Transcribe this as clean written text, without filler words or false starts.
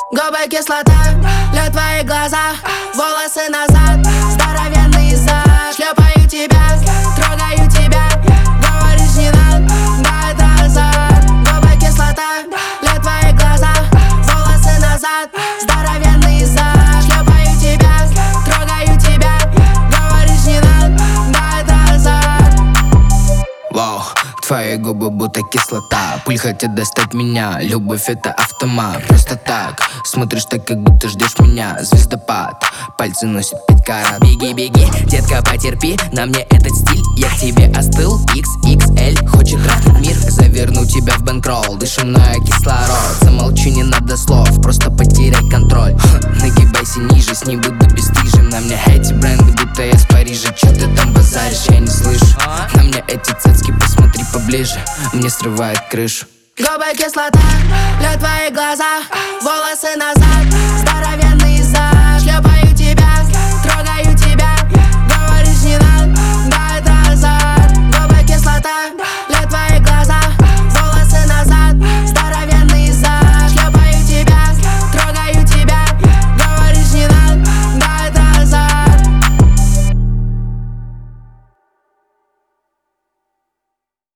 Губы кислота, лед в твоих глазах, волосы назад, здоровенный зад. Шлепаю тебя, трогаю тебя, говоришь не надо, да это азарт. Губы кислота, лед в твоих глазах, волосы назад, здоровенный зад. Шлепаю тебя, трогаю тебя, говоришь не надо, да это азарт. Вау, твои губы будто кислота. Пыль хотят достать меня, любовь это автомат. Просто так, смотришь так, как будто ждешь меня. Звездопад, пальцы носят 5 карат. Беги, беги, детка, потерпи, на мне этот стиль. Я к тебе остыл, XXL хочет трахнуть мир. Заверну тебя в бэнкролл, дышим на кислород. Замолчи, не надо слов, просто потеряй контроль. Нагибайся ниже, с ней буду бесстыжим. На мне эти бренды, будто я с Парижа. Чё ты там базаришь, я не слышу. На мне эти цацки, посмотри поближе, мне срывает крышу. Губы кислота, лед в твоих глазах, волосы назад,